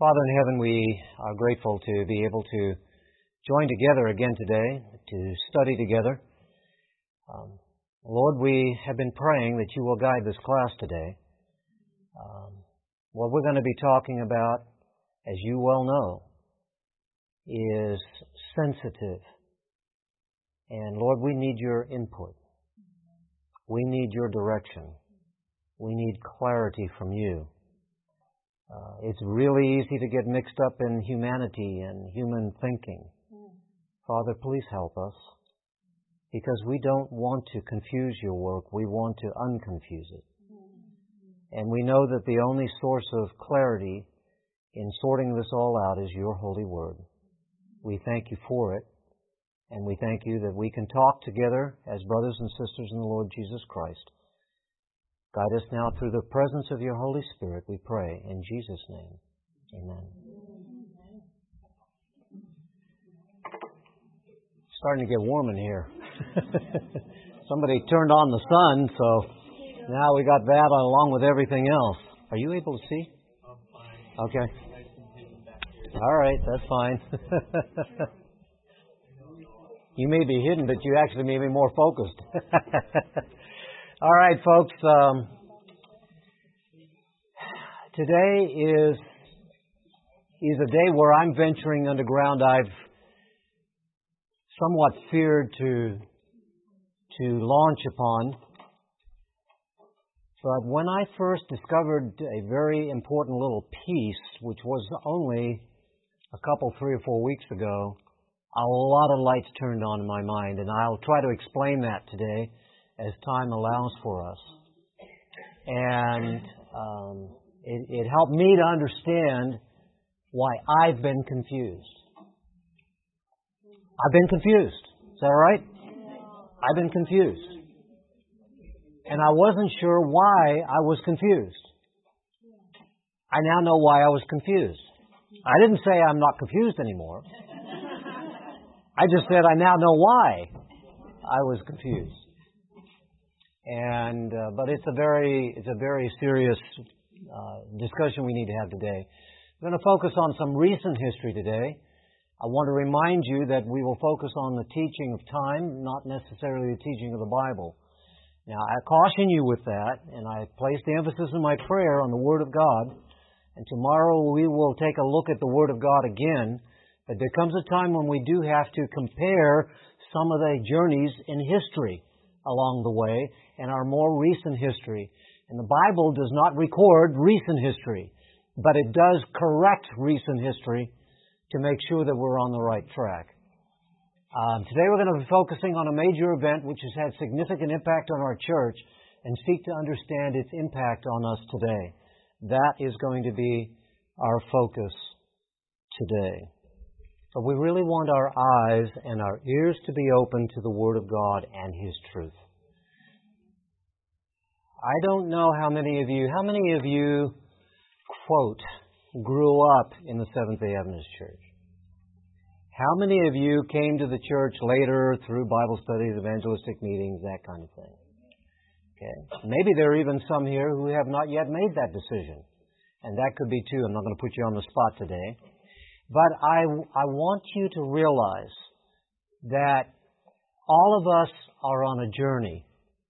Father in heaven, we are grateful to be able to join together again today, to study together. Lord, we have been praying that you will guide this class today. What we're going to be talking about, as you well know, is sensitive. And Lord, we need your input. We need your direction. We need clarity from you. It's really easy to get mixed up in humanity and human thinking. Father, please help us, because we don't want to confuse your work. We want to unconfuse it. And we know that the only source of clarity in sorting this all out is your holy word. We thank you for it, and we thank you that we can talk together as brothers and sisters in the Lord Jesus Christ. Guide us now through the presence of your Holy Spirit, we pray, in Jesus' name. Amen. It's starting to get warm in here. Somebody turned on the sun, so now we got that along with everything else. Are you able to see? Okay. All right, that's fine. You may be hidden, but you actually may be more focused. All right, folks. Today is a day where I'm venturing underground. I've somewhat feared to launch upon. But when I first discovered a very important little piece, which was only a couple, 3 or 4 weeks ago, a lot of lights turned on in my mind, and I'll try to explain that today as time allows for us. And it helped me to understand why I've been confused. I've been confused. Is that right? I've been confused. And I wasn't sure why I was confused. I now know why I was confused. I didn't say I'm not confused anymore. I just said I now know why I was confused. And but it's a very serious discussion we need to have today. We're going to focus on some recent history today. I want to remind you that we will focus on the teaching of time, not necessarily the teaching of the Bible. Now, I caution you with that, and I place the emphasis in my prayer on the Word of God. And tomorrow we will take a look at the Word of God again. But there comes a time when we do have to compare some of the journeys in history along the way and our more recent history. And the Bible does not record recent history, but it does correct recent history to make sure that we're on the right track. Today we're going to be focusing on a major event which has had significant impact on our church and seek to understand its impact on us today. That is going to be our focus today. But we really want our eyes and our ears to be open to the Word of God and His truth. I don't know how many of you, quote, grew up in the Seventh-day Adventist Church? How many of you came to the church later through Bible studies, evangelistic meetings, that kind of thing? Okay. Maybe there are even some here who have not yet made that decision. And that could be too. I'm not going to put you on the spot today. But I want you to realize that all of us are on a journey.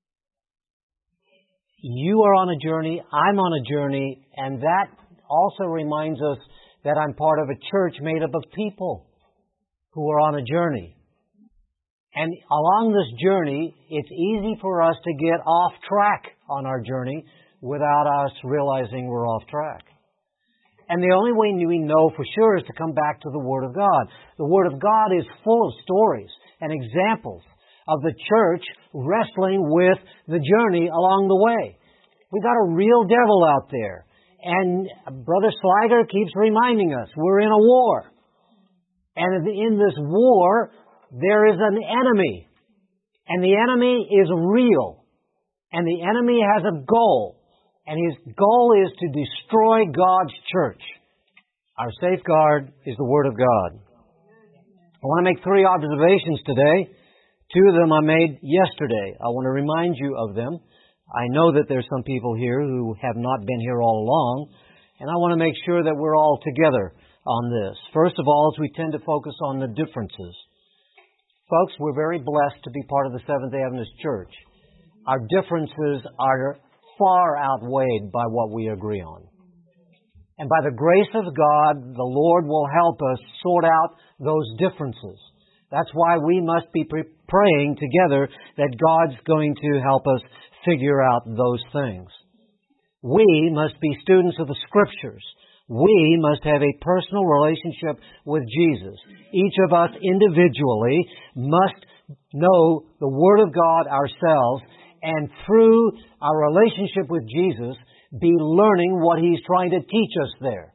You are on a journey, I'm on a journey, and that also reminds us that I'm part of a church made up of people who are on a journey. And along this journey, it's easy for us to get off track on our journey without us realizing we're off track. And the only way we know for sure is to come back to the Word of God. The Word of God is full of stories and examples of the church wrestling with the journey along the way. We got a real devil out there. And Brother Sliger keeps reminding us, we're in a war. And in this war, there is an enemy. And the enemy is real. And the enemy has a goal. And his goal is to destroy God's church. Our safeguard is the Word of God. I want to make 3 observations today. 2 of them I made yesterday. I want to remind you of them. I know that there's some people here who have not been here all along, And I want to make sure that we're all together on this. First of all, as we tend to focus on the differences. Folks, we're very blessed to be part of the Seventh-day Adventist Church. Our differences are far outweighed by what we agree on. And by the grace of God, the Lord will help us sort out those differences. That's why we must be praying together that God's going to help us figure out those things. We must be students of the Scriptures. We must have a personal relationship with Jesus. Each of us individually must know the Word of God ourselves, and through our relationship with Jesus, be learning what He's trying to teach us there.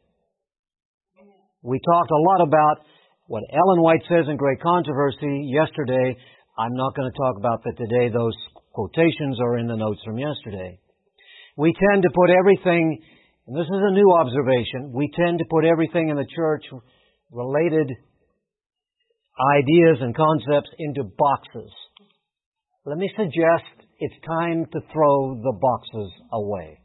We talked a lot about what Ellen White says in Great Controversy yesterday. I'm not going to talk about that today. Those quotations are in the notes from yesterday. We tend to put everything, and this is a new observation, we tend to put everything in the church, related ideas and concepts, into boxes. Let me suggest it's time to throw the boxes away.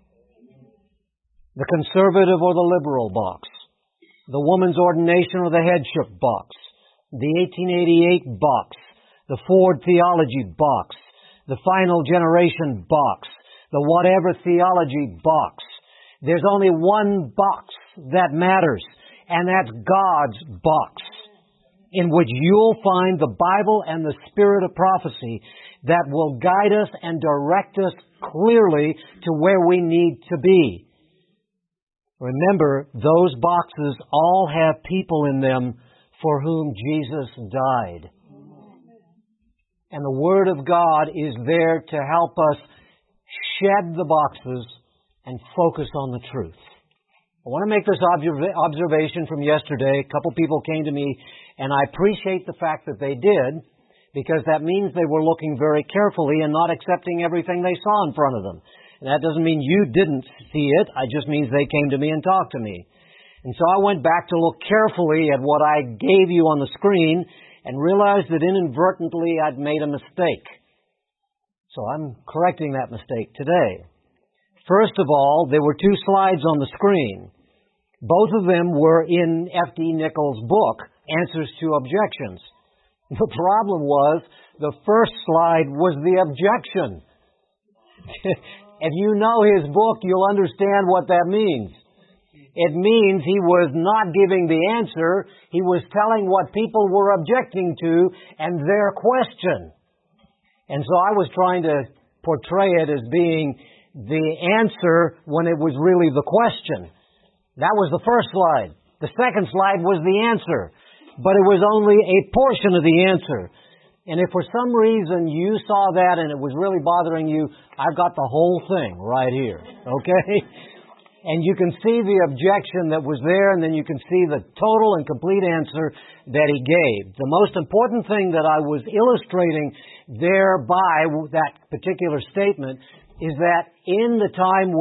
The conservative or the liberal box, the woman's ordination or the headship box, the 1888 box, the Ford theology box, the final generation box, the whatever theology box. There's only one box that matters, and that's God's box, in which you'll find the Bible and the Spirit of prophecy that will guide us and direct us clearly to where we need to be. Remember, those boxes all have people in them for whom Jesus died. And the Word of God is there to help us shed the boxes and focus on the truth. I want to make this observation from yesterday. A couple people came to me, and I appreciate the fact that they did, because that means they were looking very carefully and not accepting everything they saw in front of them. And that doesn't mean you didn't see it. It just means they came to me and talked to me. And so I went back to look carefully at what I gave you on the screen and realized that inadvertently I'd made a mistake. So I'm correcting that mistake today. First of all, there were two slides on the screen. Both of them were in F.D. Nichols' book, Answers to Objections. The problem was, the first slide was the objection. If you know his book, you'll understand what that means. It means he was not giving the answer. He was telling what people were objecting to and their question. And so I was trying to portray it as being the answer when it was really the question. That was the first slide. The second slide was the answer. But it was only a portion of the answer. And if for some reason you saw that and it was really bothering you, I've got the whole thing right here. Okay? And you can see the objection that was there, and then you can see the total and complete answer that he gave. The most important thing that I was illustrating there by that particular statement is that in the time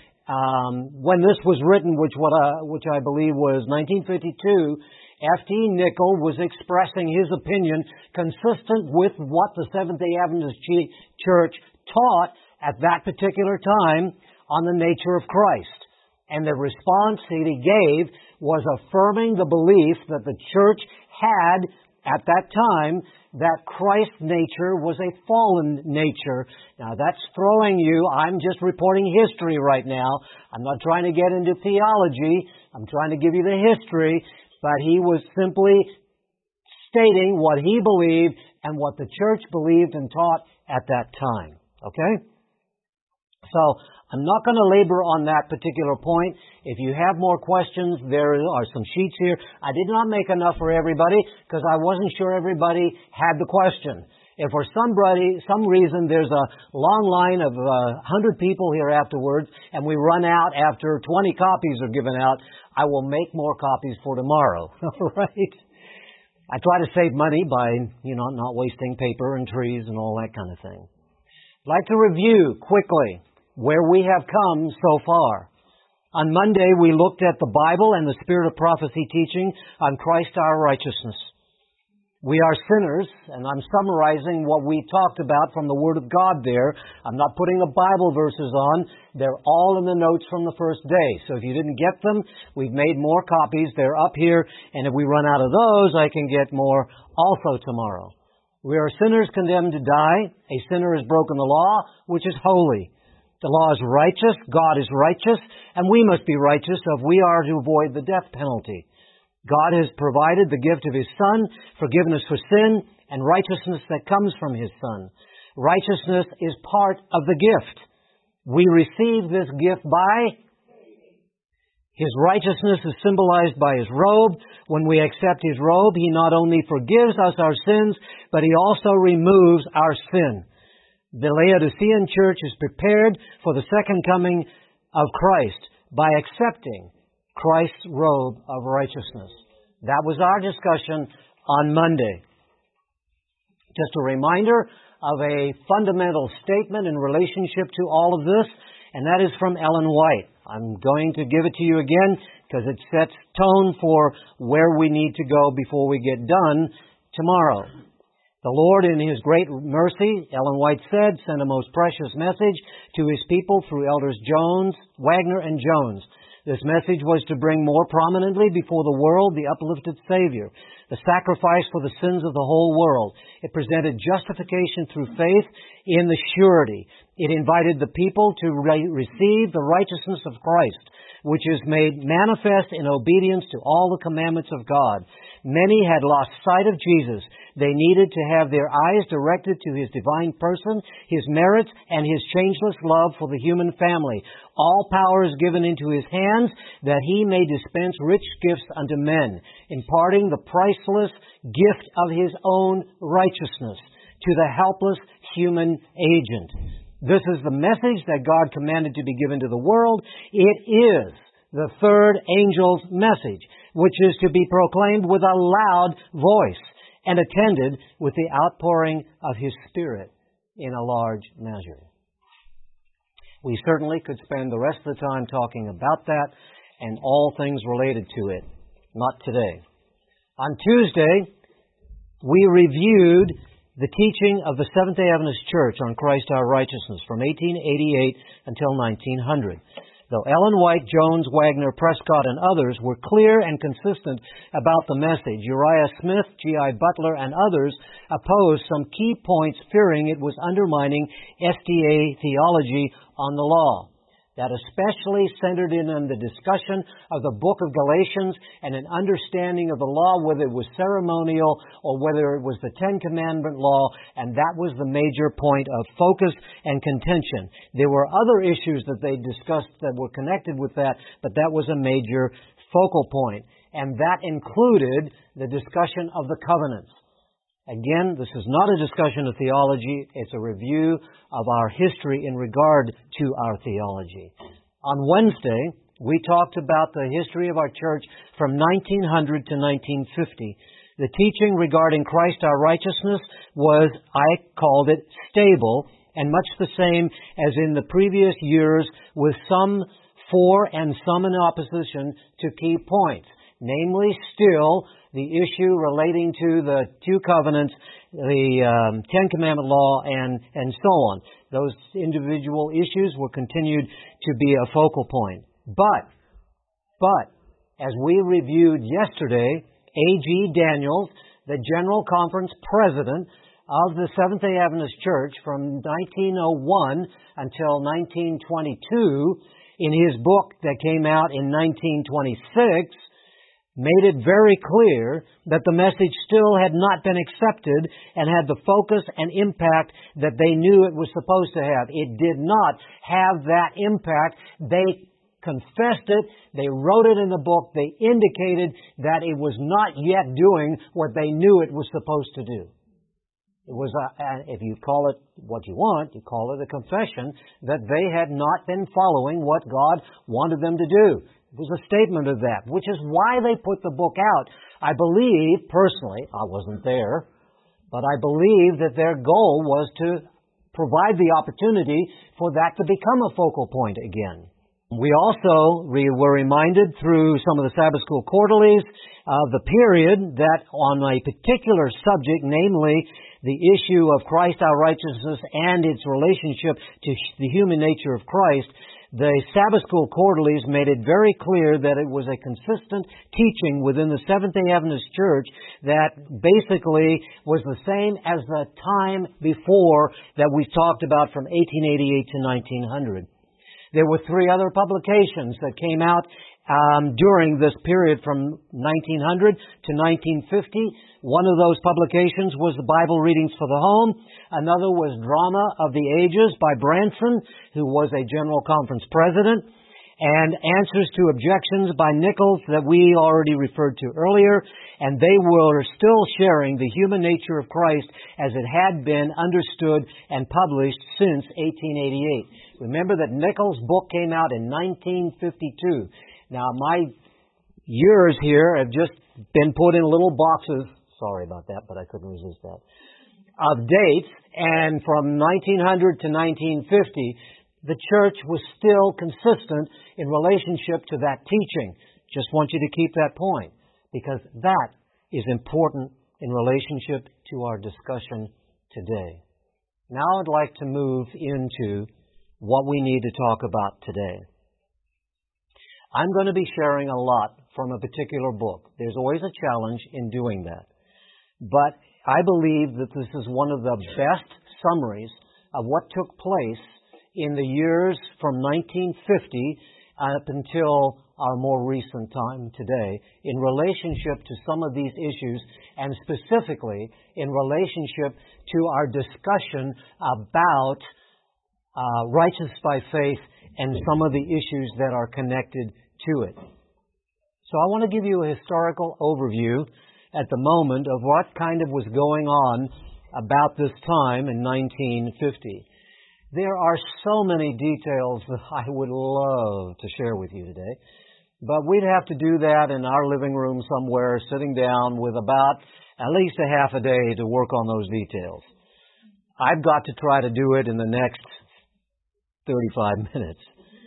when this was written, which I believe was 1952, F.D. Nichols was expressing his opinion consistent with what the Seventh-day Adventist Church taught at that particular time on the nature of Christ. And the response that he gave was affirming the belief that the church had at that time that Christ's nature was a fallen nature. Now that's throwing you, I'm just reporting history right now. I'm not trying to get into theology. I'm trying to give you the history. But he was simply stating what he believed and what the church believed and taught at that time. Okay? So, I'm not going to labor on that particular point. If you have more questions, there are some sheets here. I did not make enough for everybody because I wasn't sure everybody had the question. If for some reason there's a long line of 100 people here afterwards and we run out after 20 copies are given out, I will make more copies for tomorrow. All right? I try to save money by, not wasting paper and trees and all that kind of thing. I'd like to review quickly where we have come so far. On Monday, we looked at the Bible and the Spirit of Prophecy teaching on Christ our righteousness. We are sinners, and I'm summarizing what we talked about from the Word of God there. I'm not putting the Bible verses on. They're all in the notes from the first day. So if you didn't get them, we've made more copies. They're up here, and if we run out of those, I can get more also tomorrow. We are sinners condemned to die. A sinner has broken the law, which is holy. The law is righteous, God is righteous, and we must be righteous if we are to avoid the death penalty. God has provided the gift of His Son, forgiveness for sin, and righteousness that comes from His Son. Righteousness is part of the gift. We receive this gift by His righteousness is symbolized by His robe. When we accept His robe, He not only forgives us our sins, but He also removes our sin. The Laodicean church is prepared for the second coming of Christ by accepting Christ's robe of righteousness. That was our discussion on Monday. Just a reminder of a fundamental statement in relationship to all of this, and that is from Ellen White. I'm going to give it to you again because it sets tone for where we need to go before we get done tomorrow. The Lord, in His great mercy, Ellen White said, sent a most precious message to His people through Elders Jones, Wagner, and Jones. This message was to bring more prominently before the world the uplifted Savior, the sacrifice for the sins of the whole world. It presented justification through faith in the surety. It invited the people to receive the righteousness of Christ, which is made manifest in obedience to all the commandments of God. Many had lost sight of Jesus. They needed to have their eyes directed to His divine person, His merits, and His changeless love for the human family. All power is given into His hands that He may dispense rich gifts unto men, imparting the priceless gift of His own righteousness to the helpless human agent. This is the message that God commanded to be given to the world. It is the third angel's message, which is to be proclaimed with a loud voice and attended with the outpouring of His Spirit in a large measure. We certainly could spend the rest of the time talking about that and all things related to it. Not today. On Tuesday, we reviewed the teaching of the Seventh-day Adventist Church on Christ our righteousness from 1888 until 1900. Though Ellen White, Jones, Wagner, Prescott, and others were clear and consistent about the message, Uriah Smith, G.I. Butler, and others opposed some key points, fearing it was undermining SDA theology on the law. That especially centered in on the discussion of the book of Galatians and an understanding of the law, whether it was ceremonial or whether it was the Ten Commandment law, and that was the major point of focus and contention. There were other issues that they discussed that were connected with that, but that was a major focal point, and that included the discussion of the covenants. Again, this is not a discussion of theology. It's a review of our history in regard to our theology. On Wednesday, we talked about the history of our church from 1900 to 1950. The teaching regarding Christ our righteousness was, I called it, stable, and much the same as in the previous years, with some for and some in opposition to key points. Namely, still, the issue relating to the two covenants, the Ten Commandment law, and so on. Those individual issues were continued to be a focal point. But, as we reviewed yesterday, A.G. Daniels, the General Conference President of the Seventh-day Adventist Church from 1901 until 1922, in his book that came out in 1926, made it very clear that the message still had not been accepted and had the focus and impact that they knew it was supposed to have. It did not have that impact. They confessed it. They wrote it in the book. They indicated that it was not yet doing what they knew it was supposed to do. It was, if you call it what you want, you call it a confession that they had not been following what God wanted them to do. It was a statement of that, which is why they put the book out. I believe, personally, I wasn't there, but I believe that their goal was to provide the opportunity for that to become a focal point again. We also were reminded through some of the Sabbath School quarterlies of the period that on a particular subject, namely the issue of Christ our righteousness and its relationship to the human nature of Christ, the Sabbath School quarterlies made it very clear that it was a consistent teaching within the Seventh-day Adventist Church that basically was the same as the time before that we talked about from 1888 to 1900. There were three other publications that came out during this period from 1900 to 1950. One of those publications was the Bible Readings for the Home. Another was Drama of the Ages by Branson, who was a General Conference president. And Answers to Objections by Nichols that we already referred to earlier. And they were still sharing the human nature of Christ as it had been understood and published since 1888. Remember that Nichols' book came out in 1952. Now, my years here have just been put in little boxes. Sorry about that, but I couldn't resist that. Of dates, and from 1900 to 1950, the church was still consistent in relationship to that teaching. Just want you to keep that point, because that is important in relationship to our discussion today. Now I'd like to move into what we need to talk about today. I'm going to be sharing a lot from a particular book. There's always a challenge in doing that. But I believe that this is one of the best summaries of what took place in the years from 1950 up until our more recent time today in relationship to some of these issues, and specifically in relationship to our discussion about righteous by faith and some of the issues that are connected to it. So I want to give you a historical overview at the moment of what kind of was going on about this time in 1950. There are so many details that I would love to share with you today, but we'd have to do that in our living room somewhere, sitting down with about at least a half a day to work on those details. I've got to try to do it in the next 35 minutes.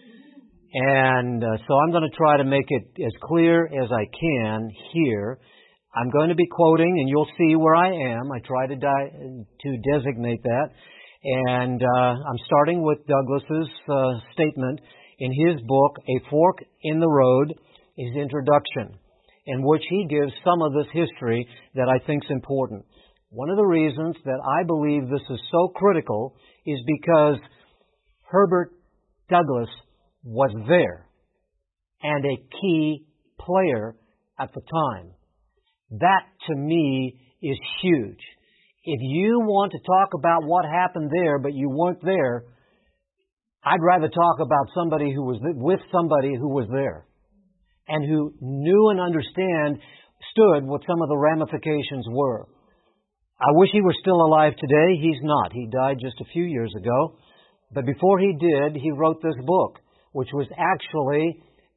And so I'm going to try to make it as clear as I can here. I'm going to be quoting, and you'll see where I am. I try to designate that. And I'm starting with Douglas's statement in his book, A Fork in the Road, his introduction, in which he gives some of this history that I think is important. One of the reasons that I believe this is so critical is because Herbert Douglas was there and a key player at the time. That, to me, is huge. If you want to talk about what happened there, but you weren't there, I'd rather talk about somebody who was with somebody who was there and who knew and understood what some of the ramifications were. I wish he were still alive today. He's not. He died just a few years ago. But before he did, he wrote this book, which was actually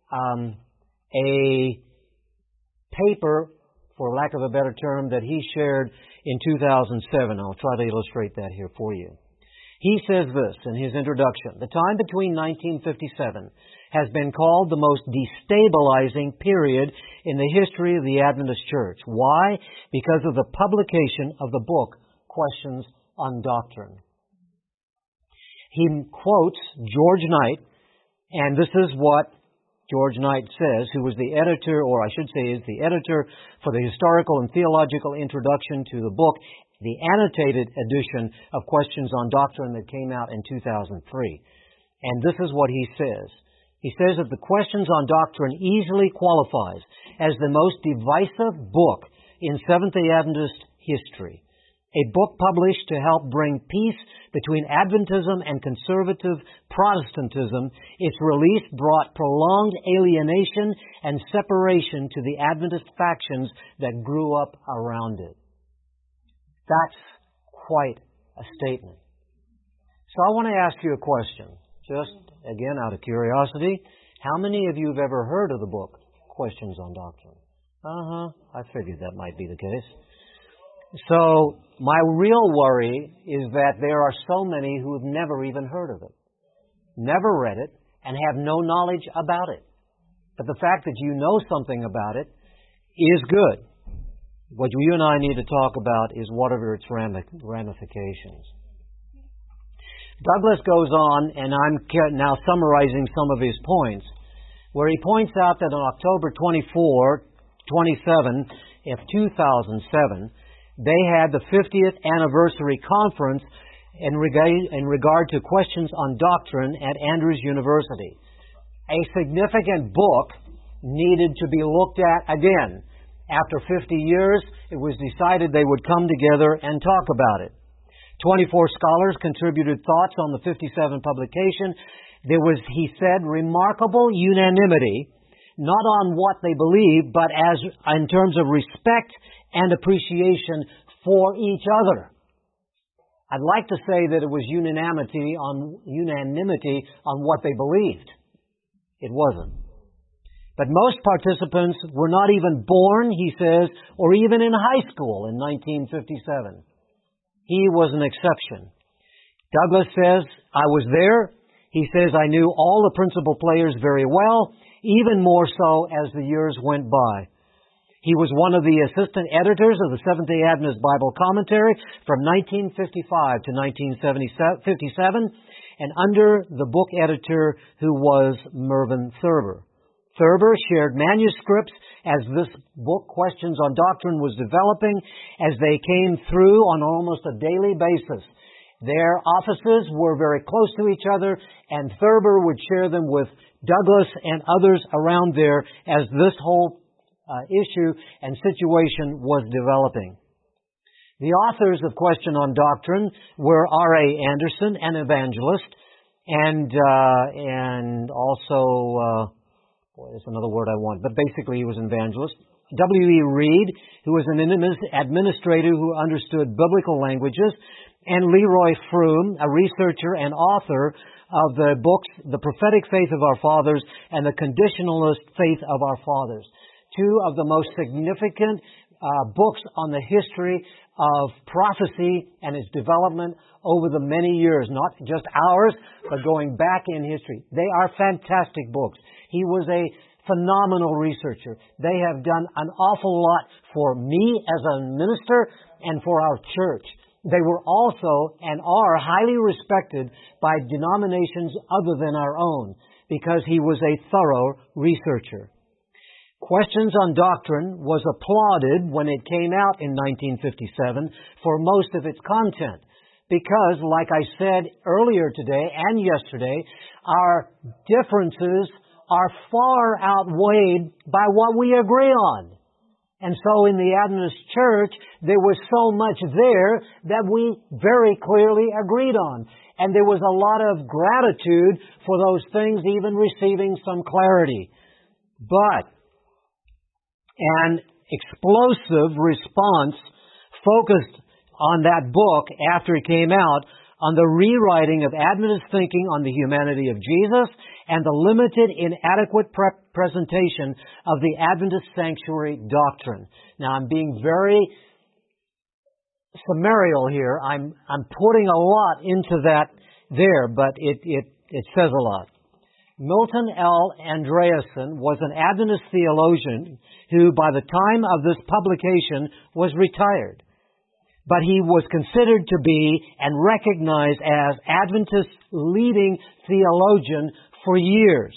a paper, for lack of a better term, that he shared in 2007. I'll try to illustrate that here for you. He says this in his introduction: the time between 1957 has been called the most destabilizing period in the history of the Adventist Church. Why? Because of the publication of the book, Questions on Doctrine. He quotes George Knight, and this is what George Knight says, who was the editor, or I should say is the editor for the historical and theological introduction to the book, the annotated edition of Questions on Doctrine that came out in 2003. And this is what he says. He says that the Questions on Doctrine easily qualifies as the most divisive book in Seventh-day Adventist history. A book published to help bring peace between Adventism and conservative Protestantism, its release brought prolonged alienation and separation to the Adventist factions that grew up around it. That's quite a statement. So I want to ask you a question, just again out of curiosity. How many of you have ever heard of the book, Questions on Doctrine? I figured that might be the case. So my real worry is that there are so many who have never even heard of it, never read it, and have no knowledge about it. But the fact that you know something about it is good. What you and I need to talk about is what are its ramifications. Douglas goes on, and I'm now summarizing some of his points, where he points out that on October 27 of 2007, they had the 50th anniversary conference in regard to questions on doctrine at Andrews University. A significant book needed to be looked at again. After 50 years, it was decided they would come together and talk about it. 24 scholars contributed thoughts on the 57 publication. There was, he said, remarkable unanimity, not on what they believed, but as in terms of respect and appreciation for each other. I'd like to say that it was unanimity on what they believed. It wasn't. But most participants were not even born, he says, or even in high school in 1957. He was an exception. Douglas says, I was there. He says, I knew all the principal players very well, even more so as the years went by. He was one of the assistant editors of the Seventh-day Adventist Bible Commentary from 1955 to 1957, and under the book editor who was Mervyn Thurber. Thurber shared manuscripts as this book, Questions on Doctrine, was developing, as they came through on almost a daily basis. Their offices were very close to each other, and Thurber would share them with Douglas and others around there as this whole issue and situation was developing. The authors of Question on Doctrine were R.A. Anderson, an evangelist, and also, there's another word I want, but basically he was an evangelist. W.E. Reed, who was an administrator who understood biblical languages, and Leroy Froom, a researcher and author of the books The Prophetic Faith of Our Fathers and The Conditionalist Faith of Our Fathers. Two of the most significant books on the history of prophecy and its development over the many years, not just ours, but going back in history. They are fantastic books. He was a phenomenal researcher. They have done an awful lot for me as a minister and for our church. They were also and are highly respected by denominations other than our own because he was a thorough researcher. Questions on Doctrine was applauded when it came out in 1957 for most of its content because, like I said earlier today and yesterday, our differences are far outweighed by what we agree on. And so in the Adventist Church, there was so much there that we very clearly agreed on. And there was a lot of gratitude for those things even receiving some clarity. But an explosive response focused on that book after it came out on the rewriting of Adventist thinking on the humanity of Jesus and the limited, inadequate presentation of the Adventist sanctuary doctrine. Now, I'm being very summarial here. I'm putting a lot into that there, but it says a lot. Milton L. Andreasen was an Adventist theologian who, by the time of this publication, was retired. But he was considered to be and recognized as Adventist's leading theologian for years.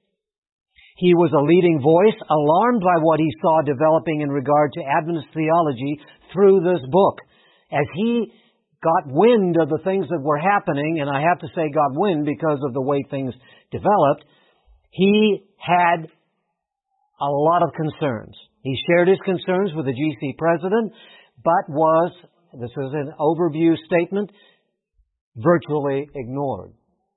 He was a leading voice, alarmed by what he saw developing in regard to Adventist theology through this book. As he got wind of the things that were happening, and I have to say got wind because of the way things developed, he had a lot of concerns. He shared his concerns with the GC president, but this is an overview statement, virtually ignored.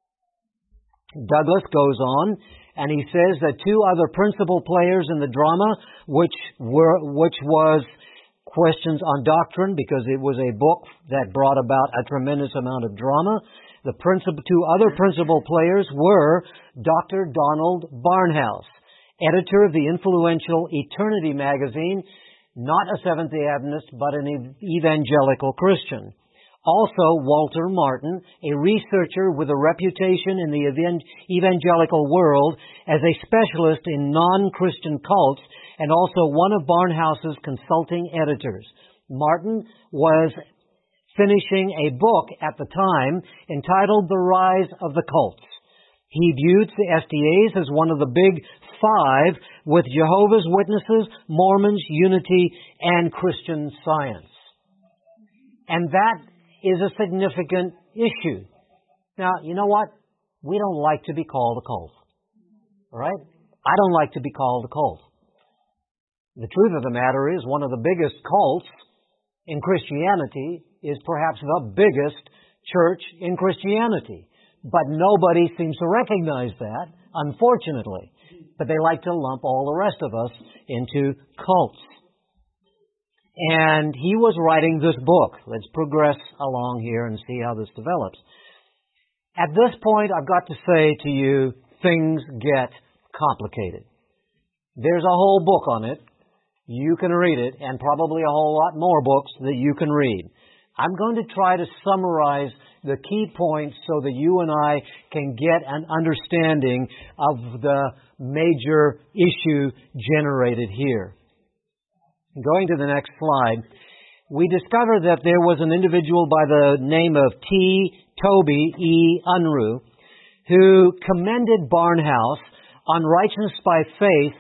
Douglas goes on, and he says that two other principal players in the drama, which was Questions on Doctrine, because it was a book that brought about a tremendous amount of drama. The two other principal players were Dr. Donald Barnhouse, editor of the influential Eternity magazine, not a Seventh-day Adventist, but an evangelical Christian. Also, Walter Martin, a researcher with a reputation in the evangelical world as a specialist in non-Christian cults and also one of Barnhouse's consulting editors. Martin was finishing a book at the time entitled The Rise of the Cults. He viewed the SDAs as one of the big five with Jehovah's Witnesses, Mormons, Unity, and Christian Science. And that is a significant issue. Now, you know what? We don't like to be called a cult. All right? I don't like to be called a cult. The truth of the matter is one of the biggest cults in Christianity is perhaps the biggest church in Christianity. But nobody seems to recognize that, unfortunately. But they like to lump all the rest of us into cults. And he was writing this book. Let's progress along here and see how this develops. At this point, I've got to say to you, things get complicated. There's a whole book on it. You can read it, and probably a whole lot more books that you can read. I'm going to try to summarize the key points so that you and I can get an understanding of the major issue generated here. Going to the next slide, we discover that there was an individual by the name of T. Toby E. Unruh who commended Barnhouse on righteousness by faith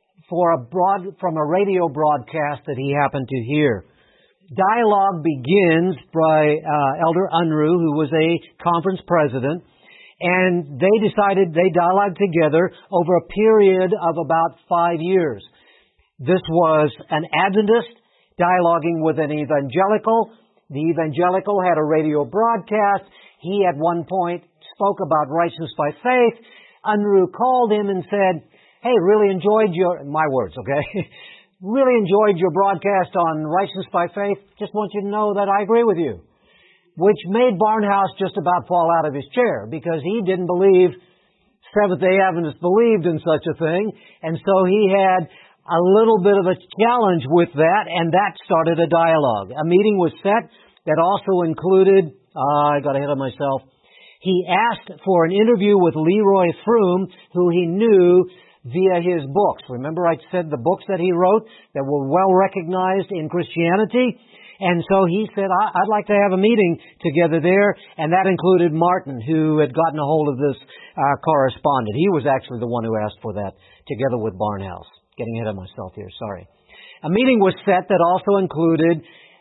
from a radio broadcast that he happened to hear. Dialogue begins by Elder Unruh, who was a conference president, and they dialogued together over a period of about 5 years. This was an Adventist dialoguing with an evangelical. The evangelical had a radio broadcast. He at one point spoke about righteousness by faith. Unruh called him and said, "Hey, really enjoyed my words, okay? Really enjoyed your broadcast on righteousness by faith. Just want you to know that I agree with you." Which made Barnhouse just about fall out of his chair because he didn't believe Seventh-day Adventists believed in such a thing. And so he had a little bit of a challenge with that, and that started a dialogue. A meeting was set that also included, I got ahead of myself, he asked for an interview with Leroy Froom, who he knew via his books. Remember I said the books that he wrote that were well recognized in Christianity? And so he said, I'd like to have a meeting together there, and that included Martin, who had gotten a hold of this correspondent. He was actually the one who asked for that, together with Barnhouse. Getting ahead of myself here, sorry. A meeting was set that also included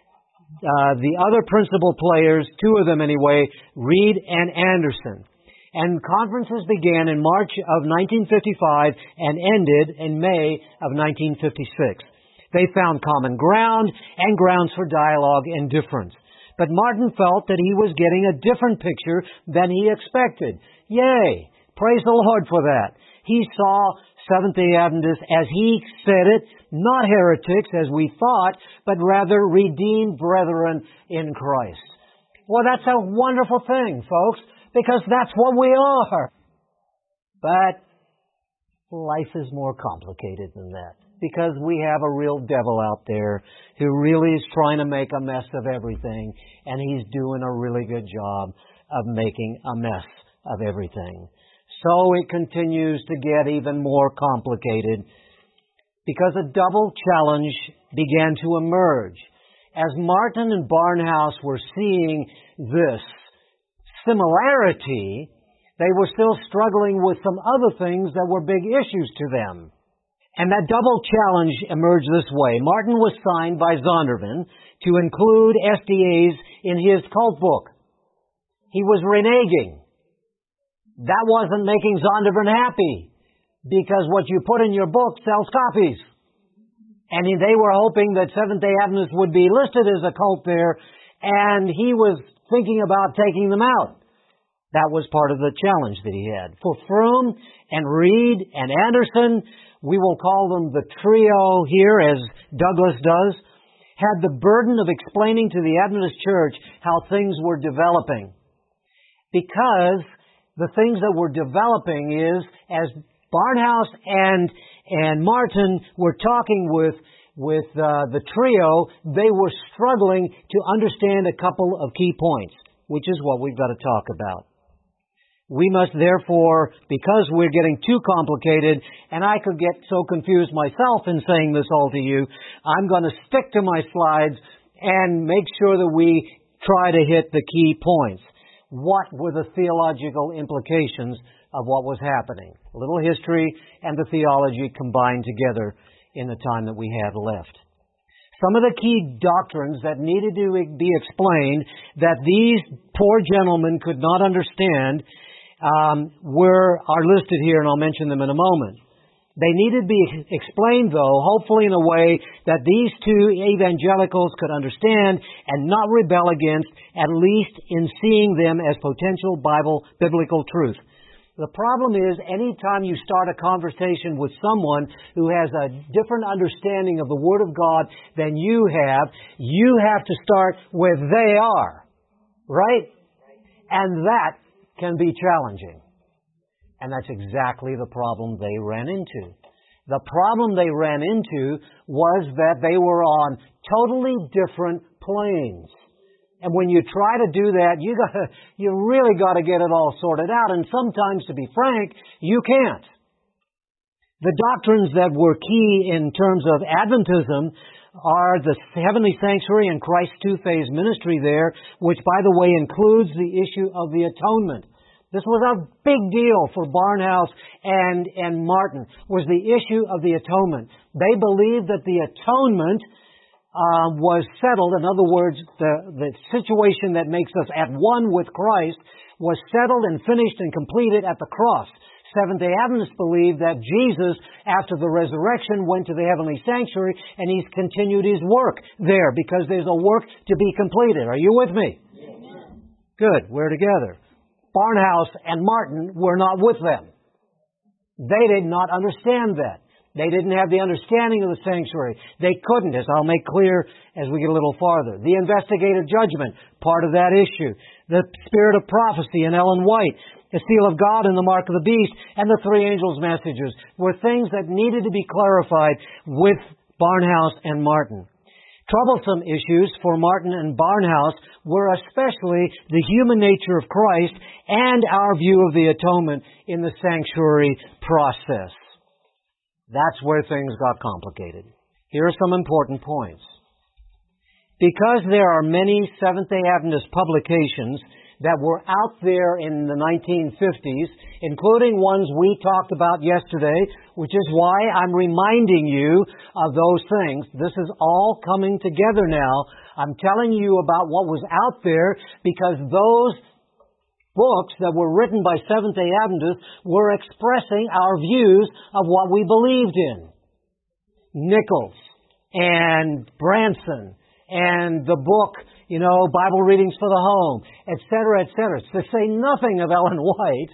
the other principal players, two of them anyway, Reed and Anderson. And conferences began in March of 1955 and ended in May of 1956. They found common ground and grounds for dialogue and difference. But Martin felt that he was getting a different picture than he expected. Yay! Praise the Lord for that. He saw Seventh-day Adventists, as he said it, not heretics as we thought, but rather redeemed brethren in Christ. Well, that's a wonderful thing, folks, because that's what we are. But life is more complicated than that, because we have a real devil out there who really is trying to make a mess of everything, and he's doing a really good job of making a mess of everything. So it continues to get even more complicated because a double challenge began to emerge. As Martin and Barnhouse were seeing this similarity, they were still struggling with some other things that were big issues to them. And that double challenge emerged this way. Martin was signed by Zondervan to include SDAs in his cult book. He was reneging. That wasn't making Zondervan happy, because what you put in your book sells copies. And they were hoping that Seventh-day Adventists would be listed as a cult there, and he was thinking about taking them out. That was part of the challenge that he had. For Froom and Reed and Anderson, we will call them the trio here, as Douglas does, had the burden of explaining to the Adventist Church how things were developing. Because the things that were developing is, as Barnhouse and Martin were talking with with the trio, they were struggling to understand a couple of key points, which is what we've got to talk about. We must therefore, because we're getting too complicated, and I could get so confused myself in saying this all to you, I'm going to stick to my slides and make sure that we try to hit the key points. What were the theological implications of what was happening? A little history and the theology combined together in the time that we have left. Some of the key doctrines that needed to be explained that these poor gentlemen could not understand are listed here, and I'll mention them in a moment. They needed to be explained, though, hopefully in a way that these two evangelicals could understand and not rebel against, at least in seeing them as potential biblical truth. The problem is, anytime you start a conversation with someone who has a different understanding of the Word of God than you have to start where they are. Right? And that can be challenging. And that's exactly the problem they ran into. The problem they ran into was that they were on totally different planes. And when you try to do that, you really got to get it all sorted out. And sometimes, to be frank, you can't. The doctrines that were key in terms of Adventism are the heavenly sanctuary and Christ's two-phase ministry there, which, by the way, includes the issue of the atonement. This was a big deal for Barnhouse and Martin, was the issue of the atonement. They believed that the atonement was settled. In other words, the situation that makes us at one with Christ was settled and finished and completed at the cross. Seventh-day Adventists believe that Jesus, after the resurrection, went to the heavenly sanctuary and He's continued His work there because there's a work to be completed. Are you with me? Amen. Good. We're together. Barnhouse and Martin were not with them. They did not understand that. They didn't have the understanding of the sanctuary. They couldn't, as I'll make clear as we get a little farther. The investigative judgment, part of that issue. The spirit of prophecy in Ellen White. The seal of God and the mark of the beast. And the three angels' messages were things that needed to be clarified with Barnhouse and Martin. Troublesome issues for Martin and Barnhouse were especially the human nature of Christ and our view of the atonement in the sanctuary process. That's where things got complicated. Here are some important points. Because there are many Seventh-day Adventist publications that were out there in the 1950s, including ones we talked about yesterday, which is why I'm reminding you of those things. This is all coming together now. I'm telling you about what was out there because those books that were written by Seventh-day Adventists were expressing our views of what we believed in. Nichols and Branson and the book, Bible Readings for the Home, etc., etc. To say nothing of Ellen White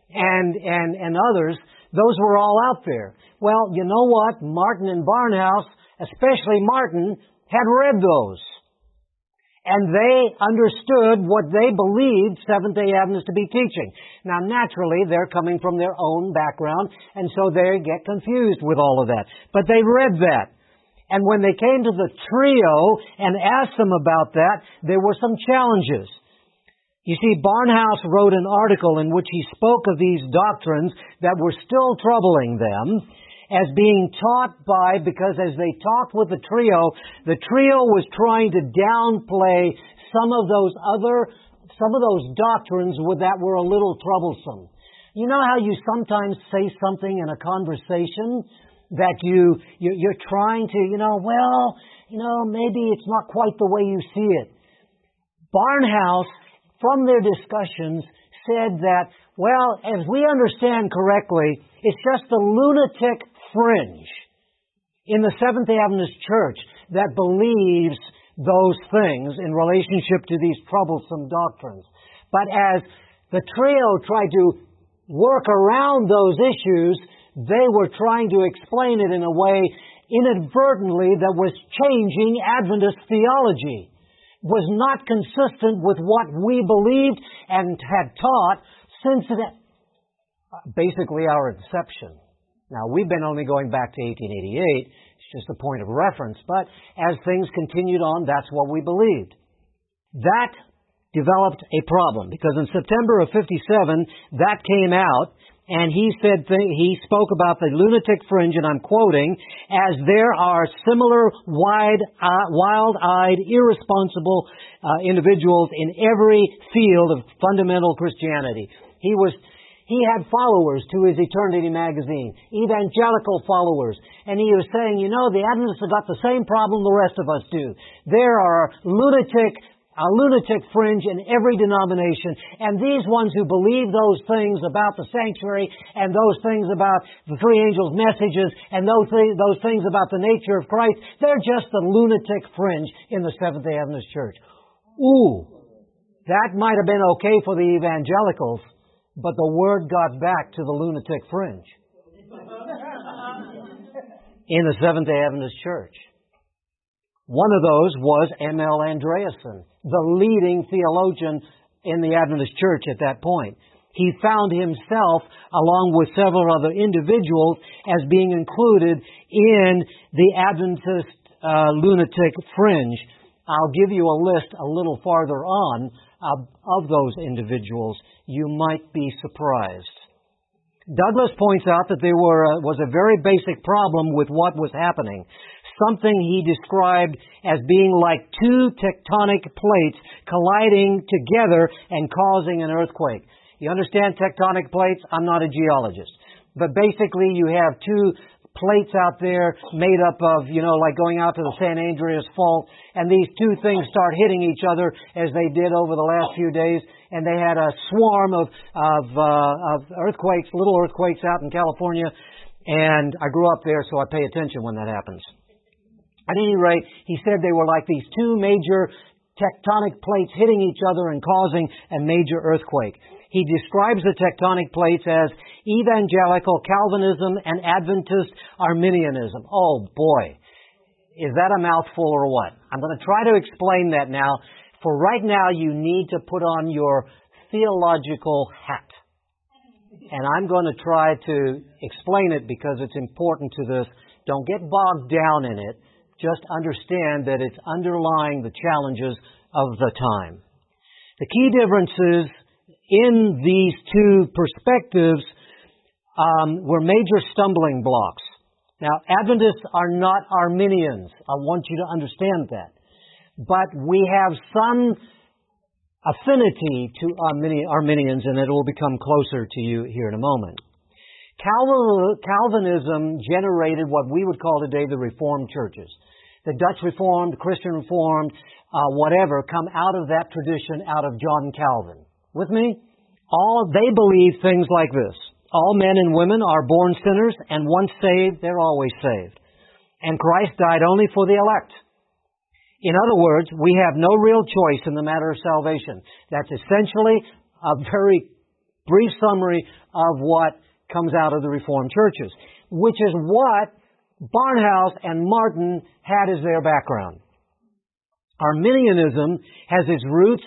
and others, those were all out there. Well, you know what? Martin and Barnhouse, especially Martin, had read those. And they understood what they believed Seventh-day Adventists to be teaching. Now, naturally, they're coming from their own background, and so they get confused with all of that. But they read that. And when they came to the trio and asked them about that, there were some challenges. You see, Barnhouse wrote an article in which he spoke of these doctrines that were still troubling them as being taught by, because as they talked with the trio was trying to downplay some of those doctrines that were a little troublesome. You know how you sometimes say something in a conversation that you're trying to, maybe it's not quite the way you see it. Barnhouse, from their discussions, said that, as we understand correctly, it's just the lunatic fringe in the Seventh-day Adventist Church that believes those things in relationship to these troublesome doctrines. But as the trio tried to work around those issues, they were trying to explain it in a way inadvertently that was changing Adventist theology, was not consistent with what we believed and had taught since basically our inception. Now, we've been only going back to 1888. just a point of reference. But as things continued on, that's what we believed. That developed a problem, because in September of 57, that came out, and he spoke about the lunatic fringe, and I'm quoting, as there are similar wild-eyed, irresponsible individuals in every field of fundamental Christianity. He had followers to his Eternity magazine, evangelical followers, and he was saying, the Adventists have got the same problem the rest of us do. There are a lunatic fringe in every denomination, and these ones who believe those things about the sanctuary, and those things about the three angels' messages, and those things about the nature of Christ, they're just the lunatic fringe in the Seventh-day Adventist Church. Ooh, that might have been okay for the evangelicals, but the word got back to the lunatic fringe in the Seventh-day Adventist Church. One of those was M.L. Andreasen, the leading theologian in the Adventist Church at that point. He found himself, along with several other individuals, as being included in the Adventist lunatic fringe. I'll give you a list a little farther on of those individuals. You might be surprised. Douglas points out that there was a very basic problem with what was happening. Something he described as being like two tectonic plates colliding together and causing an earthquake. You understand tectonic plates? I'm not a geologist. But basically you have two plates out there made up of, like going out to the San Andreas Fault, and these two things start hitting each other as they did over the last few days, and they had a swarm of earthquakes, little earthquakes out in California, and I grew up there, so I pay attention when that happens. At any rate, he said they were like these two major tectonic plates hitting each other and causing a major earthquake. He describes the tectonic plates as evangelical Calvinism and Adventist Arminianism. Oh boy, is that a mouthful or what? I'm going to try to explain that now. For right now, you need to put on your theological hat. And I'm going to try to explain it because it's important to this. Don't get bogged down in it. Just understand that it's underlying the challenges of the time. The key differences in these two perspectives were major stumbling blocks. Now, Adventists are not Arminians. I want you to understand that. But we have some affinity to Arminians, and it will become closer to you here in a moment. Calvinism generated what we would call today the Reformed churches. The Dutch Reformed, Christian Reformed, whatever, come out of that tradition, out of John Calvin. With me? They believe things like this. All men and women are born sinners, and once saved, they're always saved. And Christ died only for the elect. In other words, we have no real choice in the matter of salvation. That's essentially a very brief summary of what comes out of the Reformed churches, which is what Barnhouse and Martin had as their background. Arminianism has its roots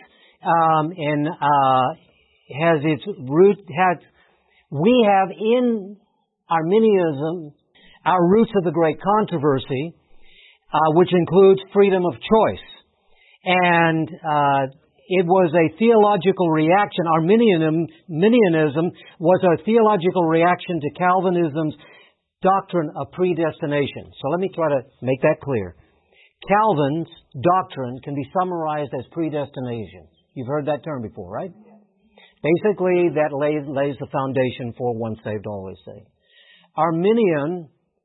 we have in Arminianism our roots of the great controversy, which includes freedom of choice. And it was a theological reaction. Arminianism was a theological reaction to Calvinism's doctrine of predestination. So let me try to make that clear. Calvin's doctrine can be summarized as predestination. You've heard that term before, right? Basically, that lays the foundation for once saved, always saved. Arminian,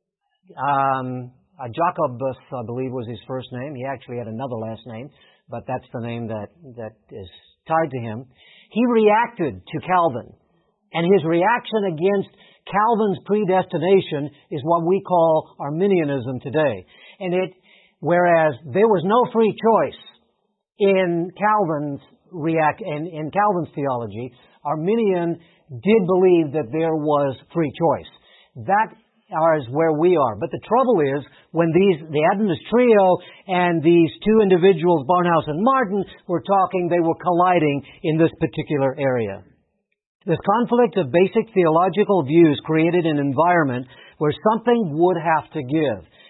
Jacobus, I believe, was his first name. He actually had another last name, but that's the name that is tied to him. He reacted to Calvin, and his reaction against Calvin's predestination is what we call Arminianism today. And whereas there was no free choice in Calvin's in Calvin's theology, Arminian did believe that there was free choice. That is where we are. But the trouble is, when the Adventist trio and these two individuals, Barnhouse and Martin, were talking, they were colliding in this particular area. This conflict of basic theological views created an environment where something would have to give.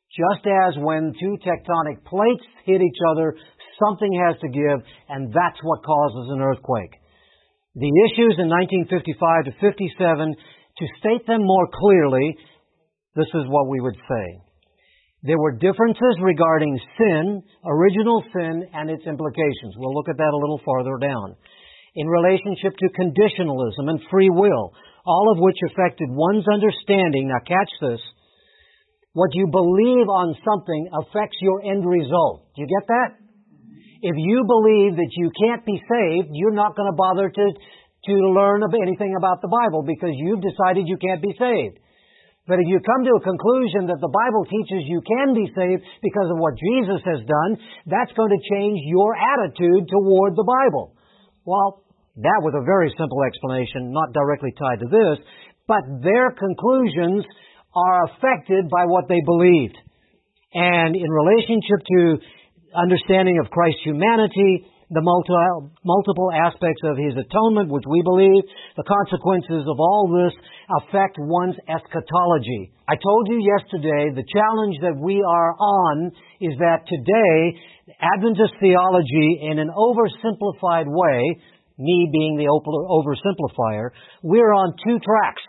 Just as when two tectonic plates hit each other, something has to give, and that's what causes an earthquake. The issues in 1955 to 57, to state them more clearly, this is what we would say. There were differences regarding sin, original sin, and its implications. We'll look at that a little farther down. In relationship to conditionalism and free will, all of which affected one's understanding. Now catch this. What you believe on something affects your end result. Do you get that? If you believe that you can't be saved, you're not going to bother to learn anything about the Bible because you've decided you can't be saved. But if you come to a conclusion that the Bible teaches you can be saved because of what Jesus has done, that's going to change your attitude toward the Bible. Well, that was a very simple explanation, not directly tied to this, but their conclusions are affected by what they believed. And in relationship to understanding of Christ's humanity, the multiple aspects of His atonement, which we believe, the consequences of all this affect one's eschatology. I told you yesterday the challenge that we are on is that today, Adventist theology in an oversimplified way, me being the oversimplifier, we're on two tracks.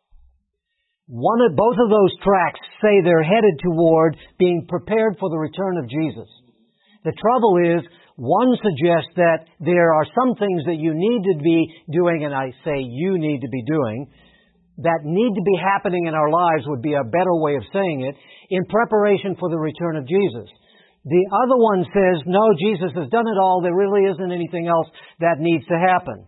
Both of those tracks say they're headed toward being prepared for the return of Jesus. The trouble is, one suggests that there are some things that you need to be doing, and I say you need to be doing, that need to be happening in our lives would be a better way of saying it, in preparation for the return of Jesus. The other one says, no, Jesus has done it all, there really isn't anything else that needs to happen.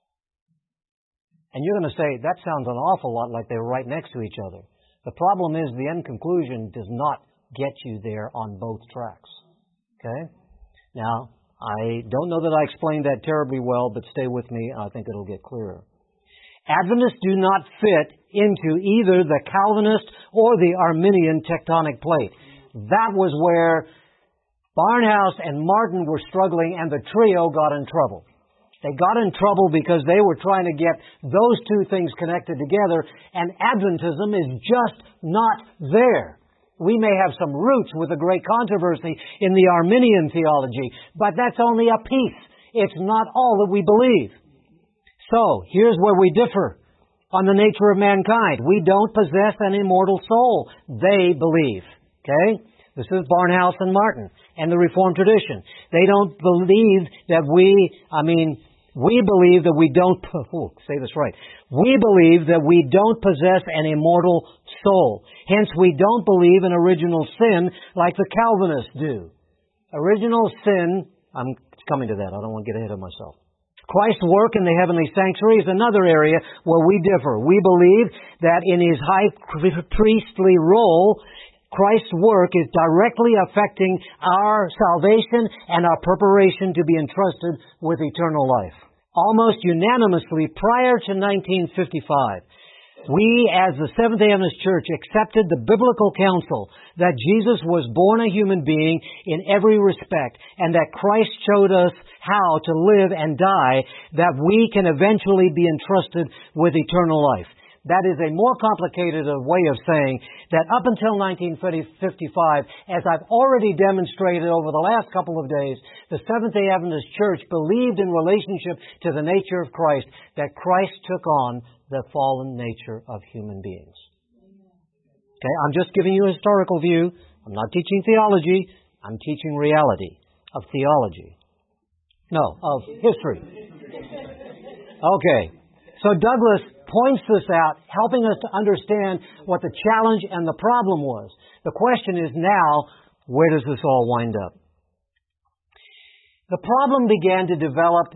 And you're going to say, that sounds an awful lot like they're right next to each other. The problem is the end conclusion does not get you there on both tracks. Okay? Now, I don't know that I explained that terribly well, but stay with me. I think it'll get clearer. Adventists do not fit into either the Calvinist or the Arminian tectonic plate. That was where Barnhouse and Martin were struggling, and the trio got in trouble. They got in trouble because they were trying to get those two things connected together, and Adventism is just not there. We may have some roots with a great controversy in the Arminian theology, but that's only a piece. It's not all that we believe. So, here's where we differ on the nature of mankind. We don't possess an immortal soul. They believe. Okay? This is Barnhouse and Martin and the Reformed tradition. They don't believe that we believe that we don't, say this right. We believe that we don't possess an immortal soul. Hence, we don't believe in original sin like the Calvinists do. Original sin, I'm coming to that. I don't want to get ahead of myself. Christ's work in the heavenly sanctuary is another area where we differ. We believe that in His high priestly role, Christ's work is directly affecting our salvation and our preparation to be entrusted with eternal life. Almost unanimously, prior to 1955, we as the Seventh-day Adventist Church accepted the biblical counsel that Jesus was born a human being in every respect, and that Christ showed us how to live and die, that we can eventually be entrusted with eternal life. That is a more complicated way of saying that up until 1955, as I've already demonstrated over the last couple of days, the Seventh-day Adventist Church believed in relationship to the nature of Christ, that Christ took on the fallen nature of human beings. Okay, I'm just giving you a historical view. I'm not teaching theology. I'm teaching reality of theology. No, of history. Okay, so Douglas points this out, helping us to understand what the challenge and the problem was. The question is now, where does this all wind up? The problem began to develop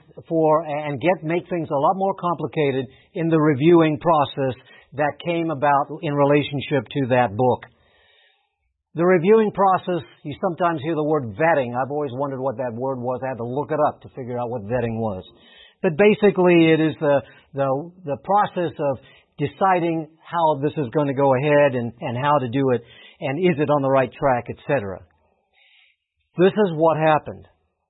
make things a lot more complicated in the reviewing process that came about in relationship to that book. The reviewing process, you sometimes hear the word vetting. I've always wondered what that word was. I had to look it up to figure out what vetting was. But basically it is the process of deciding how this is going to go ahead and how to do it, and is it on the right track, etc. This is what happened.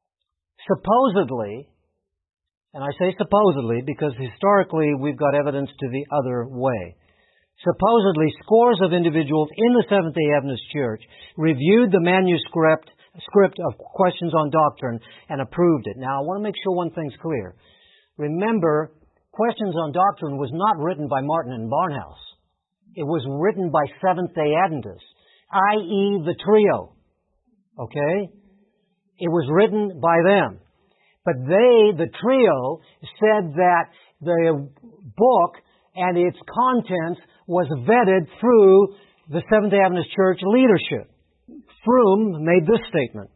Supposedly, and I say supposedly because historically we've got evidence to the other way. Supposedly, scores of individuals in the Seventh-day Adventist Church reviewed the manuscript of Questions on Doctrine and approved it. Now, I want to make sure one thing's clear. Remember, Questions on Doctrine was not written by Martin and Barnhouse. It was written by Seventh-day Adventists, i.e. the trio. Okay? It was written by them. But the trio, said that the book and its contents was vetted through the Seventh-day Adventist Church leadership. Froom made this statement.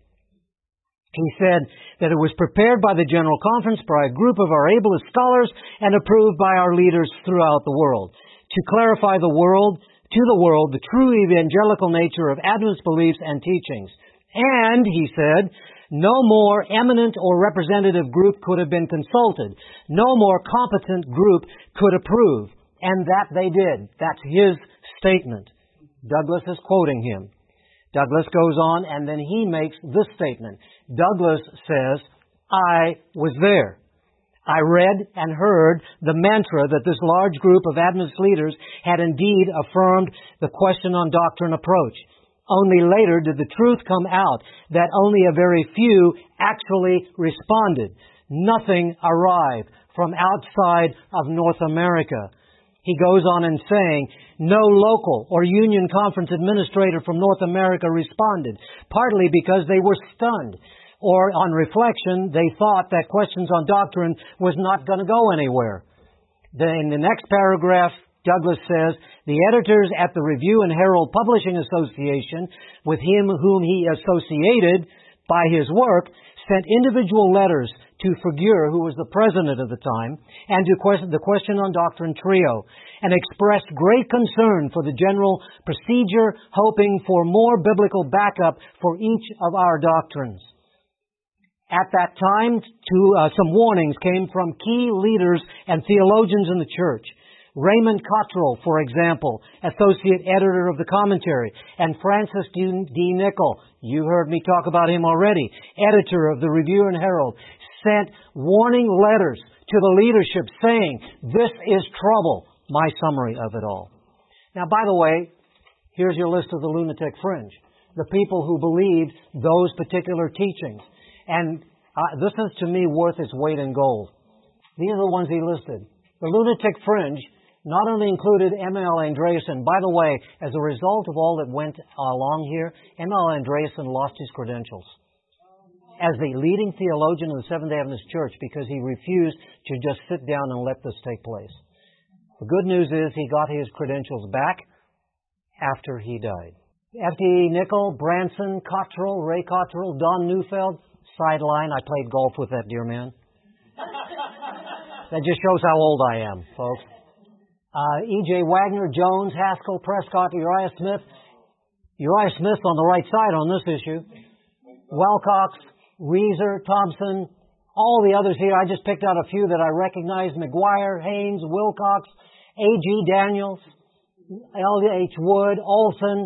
He said that it was prepared by the General Conference by a group of our ablest scholars and approved by our leaders throughout the world to clarify to the world the true evangelical nature of Adventist beliefs and teachings. And, he said, no more eminent or representative group could have been consulted. No more competent group could approve. And that they did. That's his statement. Douglas is quoting him. Douglas goes on and then he makes this statement. Douglas says, I was there. I read and heard the mantra that this large group of Adventist leaders had indeed affirmed the question on doctrine approach. Only later did the truth come out that only a very few actually responded. Nothing arrived from outside of North America. He goes on in saying, no local or union conference administrator from North America responded, partly because they were stunned, or on reflection, they thought that Questions on Doctrine was not going to go anywhere. Then in the next paragraph, Douglas says, the editors at the Review and Herald Publishing Association, with him whom he associated by his work, sent individual letters to Figuer, who was the president at the time, and to the Question on Doctrine trio, and expressed great concern for the general procedure, hoping for more biblical backup for each of our doctrines. At that time, some warnings came from key leaders and theologians in the church. Raymond Cottrell, for example, associate editor of the commentary, and Francis D. Nichol, you heard me talk about him already, editor of the Review and Herald, sent warning letters to the leadership saying, this is trouble. My summary of it all. Now, by the way, here's your list of the lunatic fringe, the people who believed those particular teachings. And this is, to me, worth its weight in gold. These are the ones he listed. The lunatic fringe not only included M.L. Andreasen. By the way, as a result of all that went along here, M.L. Andreasen lost his credentials as the leading theologian of the Seventh-day Adventist Church because he refused to just sit down and let this take place. The good news is he got his credentials back after he died. F.D. Nichol, Branson, Cottrell, Ray Cottrell, Don Neufeld, sideline. I played golf with that dear man. That just shows how old I am, folks. E.J. Wagner, Jones, Haskell, Prescott, Uriah Smith. Uriah Smith's on the right side on this issue. Wilcox, Reeser, Thompson, all the others here. I just picked out a few that I recognize. McGuire, Haynes, Wilcox, A.G. Daniels, L.H. Wood, Olson,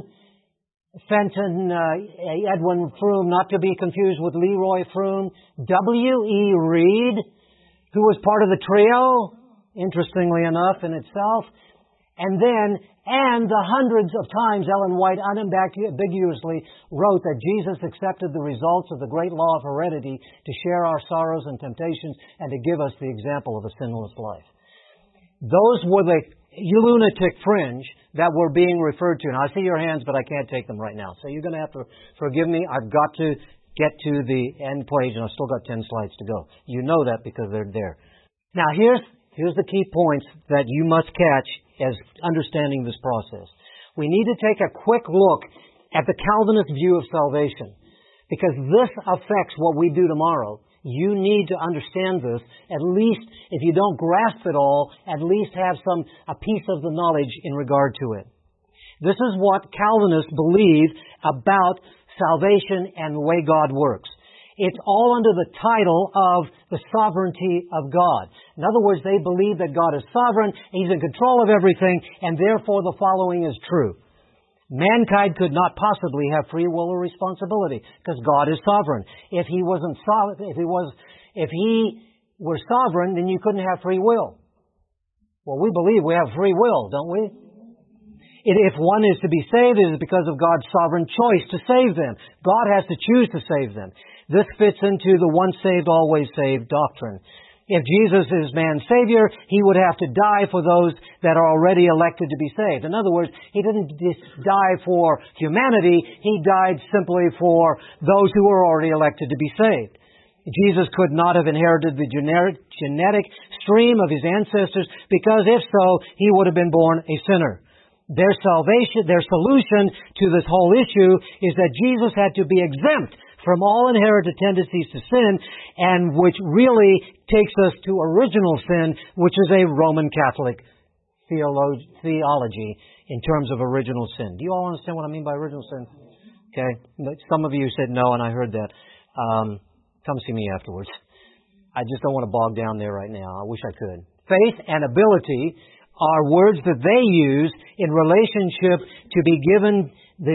Fenton, Edwin Froom, not to be confused with Leroy Froom, W.E. Reed, who was part of the trio, interestingly enough in itself, and the hundreds of times Ellen White unambiguously wrote that Jesus accepted the results of the great law of heredity to share our sorrows and temptations and to give us the example of a sinless life. Those were the lunatic fringe that were being referred to. Now, I see your hands, but I can't take them right now. So you're going to have to forgive me. I've got to get to the end page, and I've still got 10 slides to go. You know that because they're there. Now, here's the key points that you must catch as understanding this process. We need to take a quick look at the Calvinist view of salvation, because this affects what we do tomorrow. You need to understand this, at least if you don't grasp it all, at least have a piece of the knowledge in regard to it. This is what Calvinists believe about salvation and the way God works. It's all under the title of the sovereignty of God. In other words, they believe that God is sovereign, He's in control of everything, and therefore the following is true. Mankind could not possibly have free will or responsibility because God is sovereign. If He were sovereign, then you couldn't have free will. Well, we believe we have free will, don't we? If one is to be saved, it is because of God's sovereign choice to save them. God has to choose to save them. This fits into the once saved, always saved doctrine. If Jesus is man's Savior, He would have to die for those that are already elected to be saved. In other words, He didn't just die for humanity, He died simply for those who were already elected to be saved. Jesus could not have inherited the genetic stream of His ancestors because if so, He would have been born a sinner. Their salvation, their solution to this whole issue is that Jesus had to be exempt from all inherited tendencies to sin, and which really takes us to original sin, which is a Roman Catholic theology in terms of original sin. Do you all understand what I mean by original sin? Okay. Some of you said no, and I heard that. Come see me afterwards. I just don't want to bog down there right now. I wish I could. Faith and ability are words that they use in relationship to be given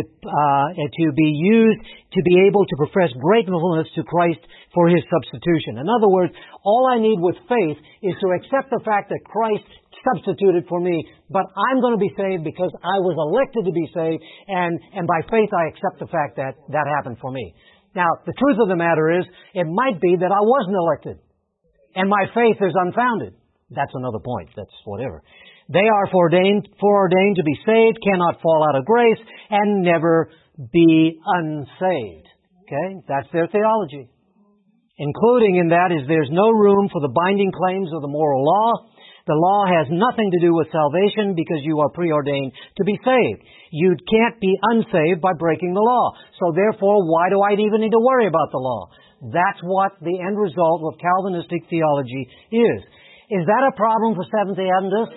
to be used to be able to profess gratefulness to Christ for His substitution. In other words, all I need with faith is to accept the fact that Christ substituted for me, but I'm going to be saved because I was elected to be saved, and by faith I accept the fact that that happened for me. Now, the truth of the matter is, it might be that I wasn't elected, and my faith is unfounded. That's another point. That's whatever. They are foreordained to be saved, cannot fall out of grace, and never be unsaved. Okay? That's their theology. Including in that is there's no room for the binding claims of the moral law. The law has nothing to do with salvation because you are preordained to be saved. You can't be unsaved by breaking the law. So therefore, why do I even need to worry about the law? That's what the end result of Calvinistic theology is. Is that a problem for Seventh-day Adventists?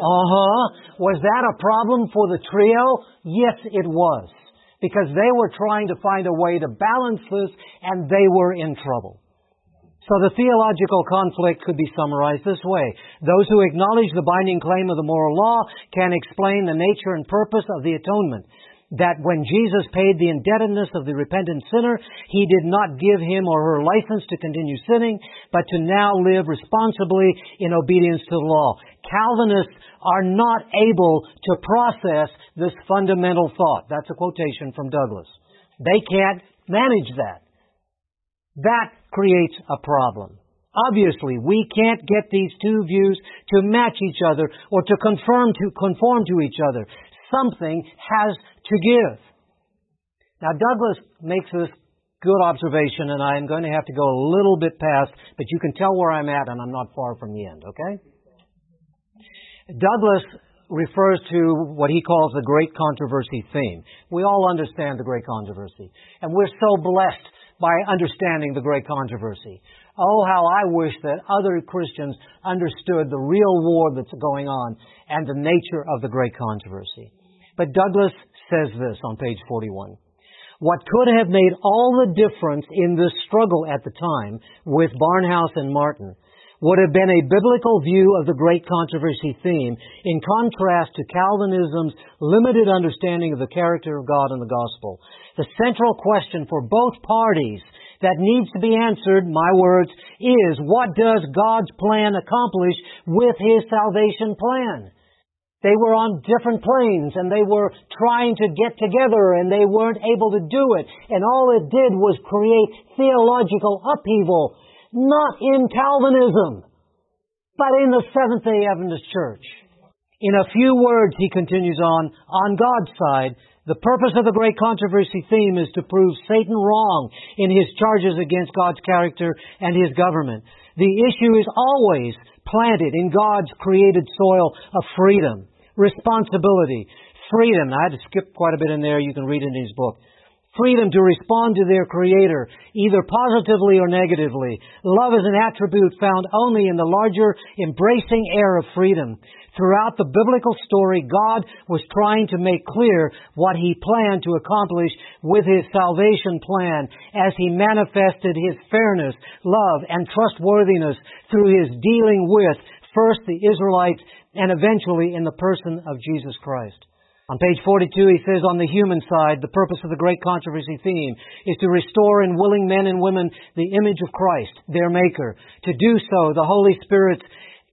Was that a problem for the trio? Yes, it was. Because they were trying to find a way to balance this, and they were in trouble. So the theological conflict could be summarized this way. Those who acknowledge the binding claim of the moral law can explain the nature and purpose of the atonement. That when Jesus paid the indebtedness of the repentant sinner, He did not give him or her license to continue sinning, but to now live responsibly in obedience to the law. Calvinists are not able to process this fundamental thought. That's a quotation from Douglas. They can't manage that. That creates a problem. Obviously, we can't get these two views to match each other or to conform to each other. Something has to give. Now, Douglas makes this good observation, and I'm going to have to go a little bit past, but you can tell where I'm at, and I'm not far from the end, okay? Douglas refers to what he calls the great controversy theme. We all understand the great controversy, and we're so blessed by understanding the great controversy. Oh, how I wish that other Christians understood the real war that's going on and the nature of the great controversy. But Douglas says this on page 41. What could have made all the difference in this struggle at the time with Barnhouse and Martin would have been a biblical view of the great controversy theme in contrast to Calvinism's limited understanding of the character of God and the gospel. The central question for both parties that needs to be answered, my words, is what does God's plan accomplish with His salvation plan? They were on different planes and they were trying to get together and they weren't able to do it. And all it did was create theological upheaval. Not in Calvinism, but in the Seventh-day Adventist Church. In a few words, he continues on God's side, the purpose of the great controversy theme is to prove Satan wrong in his charges against God's character and His government. The issue is always planted in God's created soil of freedom, responsibility, freedom. I had to skip quite a bit in there. You can read it in his book. Freedom to respond to their Creator, either positively or negatively. Love is an attribute found only in the larger, embracing air of freedom. Throughout the biblical story, God was trying to make clear what He planned to accomplish with His salvation plan as He manifested His fairness, love, and trustworthiness through His dealing with, first the Israelites, and eventually in the person of Jesus Christ. On page 42, he says, on the human side, the purpose of the great controversy theme is to restore in willing men and women the image of Christ, their Maker. To do so, the Holy Spirit's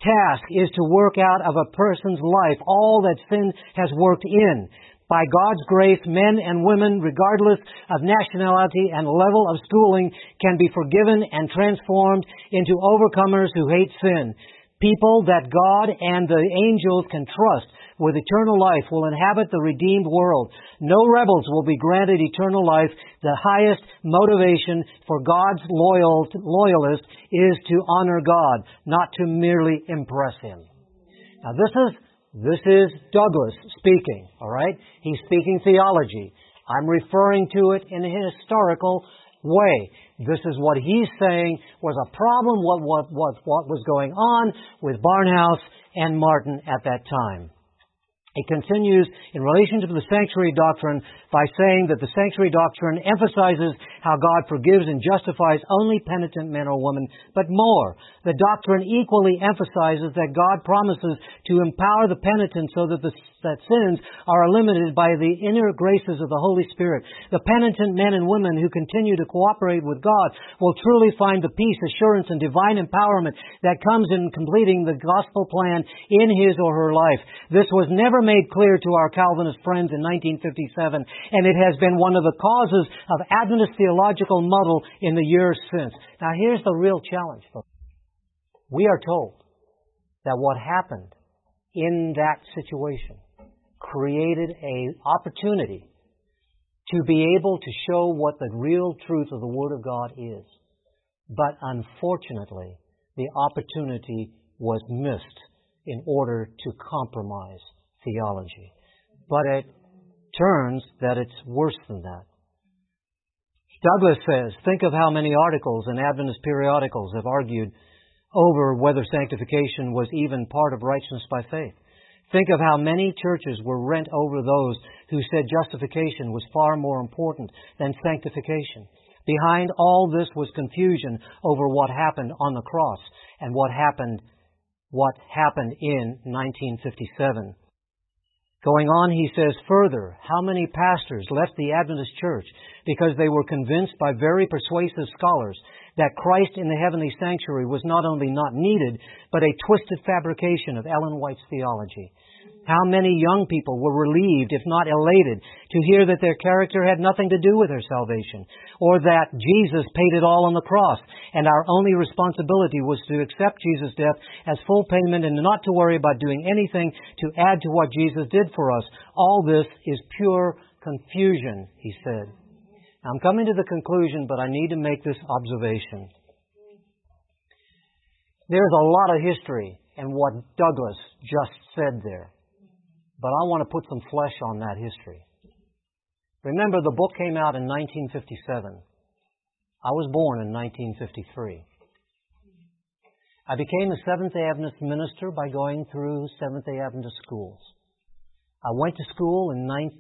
task is to work out of a person's life all that sin has worked in. By God's grace, men and women, regardless of nationality and level of schooling, can be forgiven and transformed into overcomers who hate sin. People that God and the angels can trust with eternal life will inhabit the redeemed world. No rebels will be granted eternal life. The highest motivation for God's loyalist is to honor God, not to merely impress Him. Now this is Douglas speaking, all right? He's speaking theology. I'm referring to it in a historical way. This is what he's saying was a problem, what was going on with Barnhouse and Martin at that time. It continues in relation to the sanctuary doctrine by saying that the sanctuary doctrine emphasizes how God forgives and justifies only penitent men or women, but more. The doctrine equally emphasizes that God promises to empower the penitent so that sins are eliminated by the inner graces of the Holy Spirit. The penitent men and women who continue to cooperate with God will truly find the peace, assurance, and divine empowerment that comes in completing the gospel plan in his or her life. This was never made clear to our Calvinist friends in 1957, and it has been one of the causes of Adventist theological muddle in the years since. Now here's the real challenge, folks. We are told that what happened in that situation created an opportunity to be able to show what the real truth of the Word of God is. But unfortunately, the opportunity was missed in order to compromise theology. But it turns that it's worse than that. Douglas says, think of how many articles in Adventist periodicals have argued over whether sanctification was even part of righteousness by faith. Think of how many churches were rent over those who said justification was far more important than sanctification. Behind all this was confusion over what happened on the cross and what happened in 1957. Going on, he says further, how many pastors left the Adventist church because they were convinced by very persuasive scholars that Christ in the heavenly sanctuary was not only not needed, but a twisted fabrication of Ellen White's theology. How many young people were relieved, if not elated, to hear that their character had nothing to do with their salvation, or that Jesus paid it all on the cross, and our only responsibility was to accept Jesus' death as full payment and not to worry about doing anything to add to what Jesus did for us. All this is pure confusion, he said. Now, I'm coming to the conclusion, but I need to make this observation. There's a lot of history in what Douglas just said there. But I want to put some flesh on that history. Remember, the book came out in 1957. I was born in 1953. I became a Seventh-day Adventist minister by going through Seventh-day Adventist schools. I went to school in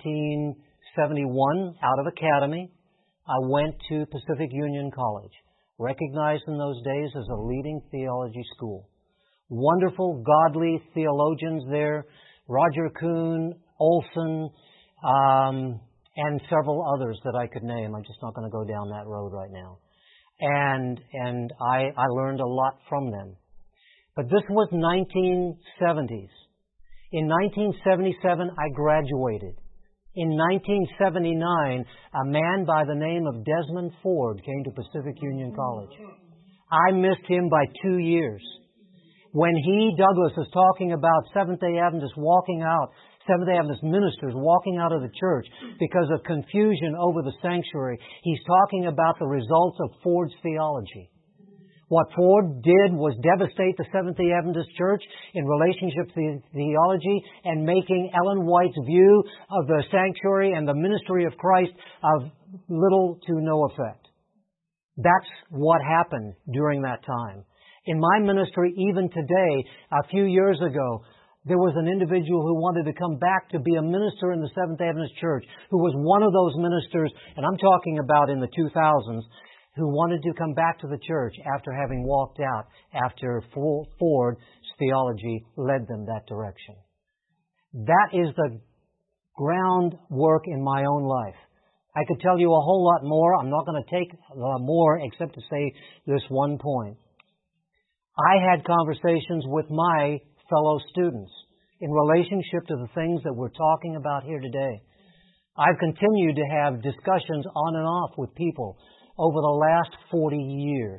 1971 out of academy. I went to Pacific Union College, recognized in those days as a leading theology school. Wonderful, godly theologians there. Roger Kuhn, Olson, and several others that I could name. I'm just not going to go down that road right now. And I learned a lot from them. But this was 1970s. In 1977, I graduated. In 1979, a man by the name of Desmond Ford came to Pacific Union College. I missed him by 2 years. When Douglas, is talking about Seventh-day Adventists Seventh-day Adventist ministers walking out of the church because of confusion over the sanctuary, he's talking about the results of Ford's theology. What Ford did was devastate the Seventh-day Adventist church in relationship to theology and making Ellen White's view of the sanctuary and the ministry of Christ of little to no effect. That's what happened during that time. In my ministry, even today, a few years ago, there was an individual who wanted to come back to be a minister in the Seventh-day Adventist Church, who was one of those ministers, and I'm talking about in the 2000s, who wanted to come back to the church after having walked out after Ford's theology led them that direction. That is the groundwork in my own life. I could tell you a whole lot more. I'm not going to take more except to say this one point. I had conversations with my fellow students in relationship to the things that we're talking about here today. I've continued to have discussions on and off with people over the last 40 years.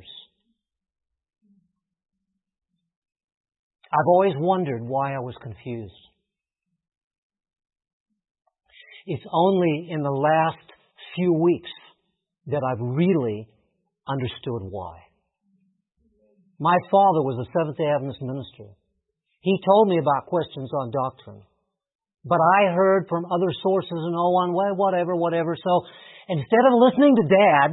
I've always wondered why I was confused. It's only in the last few weeks that I've really understood why. My father was a Seventh-day Adventist minister. He told me about questions on doctrine. But I heard from other sources and whatever. So instead of listening to Dad,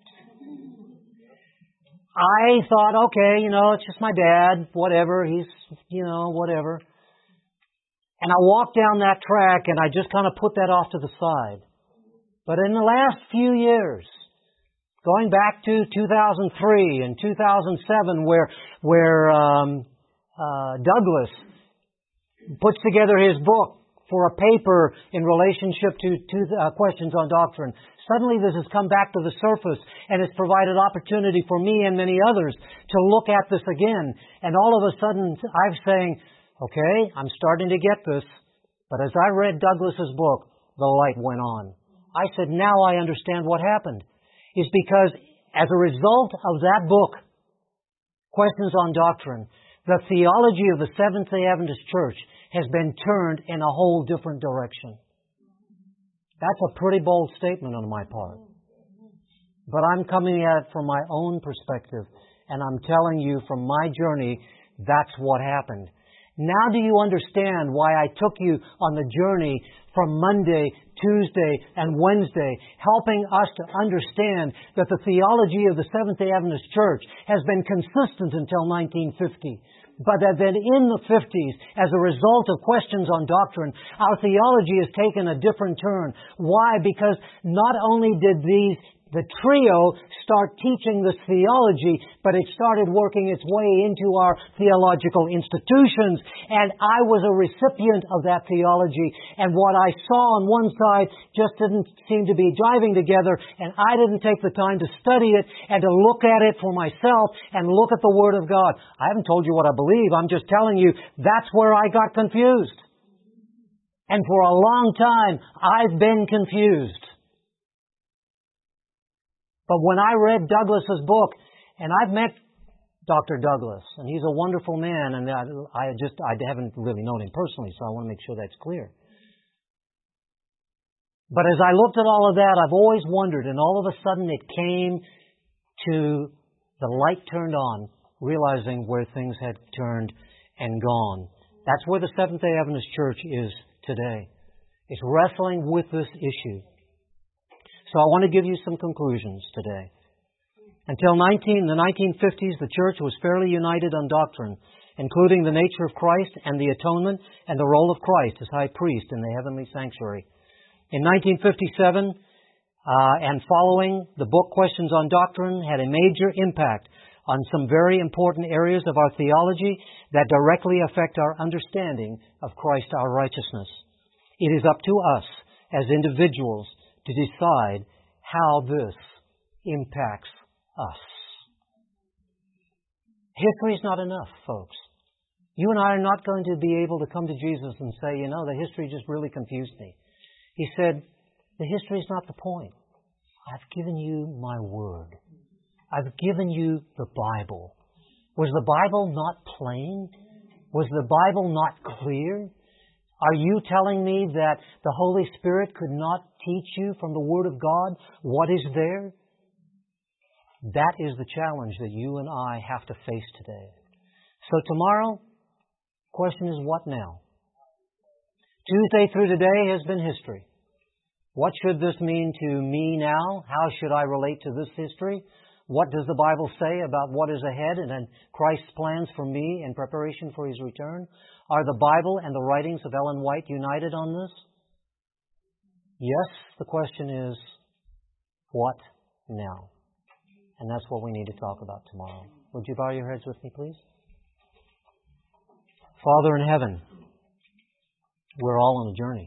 I thought, okay, it's just my dad, whatever, he's, whatever. And I walked down that track and I just kind of put that off to the side. But in the last few years, going back to 2003 and 2007, where Douglas puts together his book for a paper in relationship to questions on doctrine. Suddenly this has come back to the surface and it's provided opportunity for me and many others to look at this again. And all of a sudden I'm saying, okay, I'm starting to get this. But as I read Douglas's book, the light went on. I said, now I understand what happened. It's because as a result of that book, Questions on Doctrine, the theology of the Seventh-day Adventist Church has been turned in a whole different direction. That's a pretty bold statement on my part. But I'm coming at it from my own perspective, and I'm telling you from my journey, that's what happened. Now do you understand why I took you on the journey from Monday, Tuesday, and Wednesday, helping us to understand that the theology of the Seventh-day Adventist Church has been consistent until 1950. But that then in the 50s, as a result of questions on doctrine, our theology has taken a different turn. Why? Because not only did the trio start teaching this theology, but it started working its way into our theological institutions. And I was a recipient of that theology. And what I saw on one side just didn't seem to be driving together. And I didn't take the time to study it and to look at it for myself and look at the Word of God. I haven't told you what I believe. I'm just telling you that's where I got confused. And for a long time, I've been confused. But when I read Douglas's book, and I've met Dr. Douglas, and he's a wonderful man, and I haven't really known him personally, so I want to make sure that's clear. But as I looked at all of that, I've always wondered, and all of a sudden it came to the light turned on, realizing where things had turned and gone. That's where the Seventh-day Adventist Church is today. It's wrestling with this issue. So I want to give you some conclusions today. Until the 1950s, the church was fairly united on doctrine, including the nature of Christ and the atonement and the role of Christ as high priest in the heavenly sanctuary. In 1957 and following, the book Questions on Doctrine had a major impact on some very important areas of our theology that directly affect our understanding of Christ our righteousness. It is up to us as individuals to decide how this impacts us. History is not enough, folks. You and I are not going to be able to come to Jesus and say, the history just really confused me. He said, the history is not the point. I've given you my Word. I've given you the Bible. Was the Bible not plain? Was the Bible not clear? Are you telling me that the Holy Spirit could not teach you from the Word of God what is there? That is the challenge that you and I have to face today. So tomorrow, the question is, what now? Tuesday through today has been history. What should this mean to me now? How should I relate to this history? What does the Bible say about what is ahead and Christ's plans for me in preparation for His return? Are the Bible and the writings of Ellen White united on this? Yes, the question is, what now? And that's what we need to talk about tomorrow. Would you bow your heads with me, please? Father in heaven, we're all on a journey.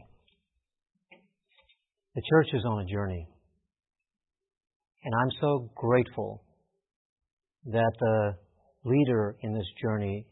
The church is on a journey. And I'm so grateful that the leader in this journey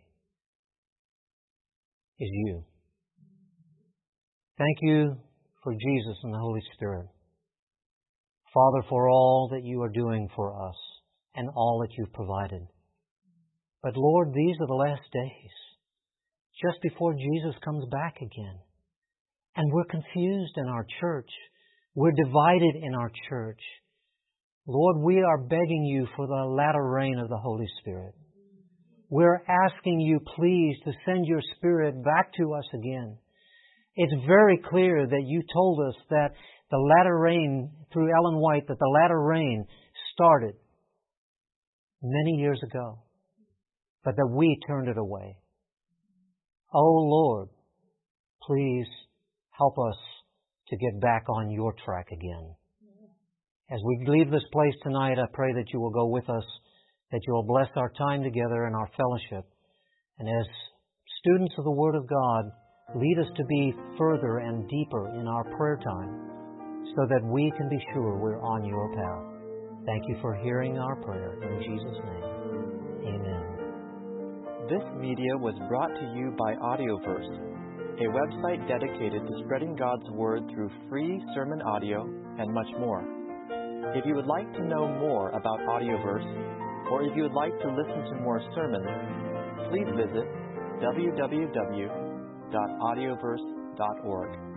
is you. Thank you for Jesus and the Holy Spirit. Father, for all that you are doing for us and all that you've provided. But Lord, these are the last days, just before Jesus comes back again. And we're confused in our church. We're divided in our church. Lord, we are begging you for the latter rain of the Holy Spirit. We're asking you, please, to send your Spirit back to us again. It's very clear that you told us that the latter rain, through Ellen White, that the latter rain started many years ago, but that we turned it away. Oh Lord, please help us to get back on your track again. As we leave this place tonight, I pray that you will go with us, that you will bless our time together and our fellowship. And as students of the Word of God, lead us to be further and deeper in our prayer time so that we can be sure we're on your path. Thank you for hearing our prayer. In Jesus' name, amen. This media was brought to you by Audioverse, a website dedicated to spreading God's Word through free sermon audio and much more. If you would like to know more about Audioverse, or if you would like to listen to more sermons, please visit www.audioverse.org.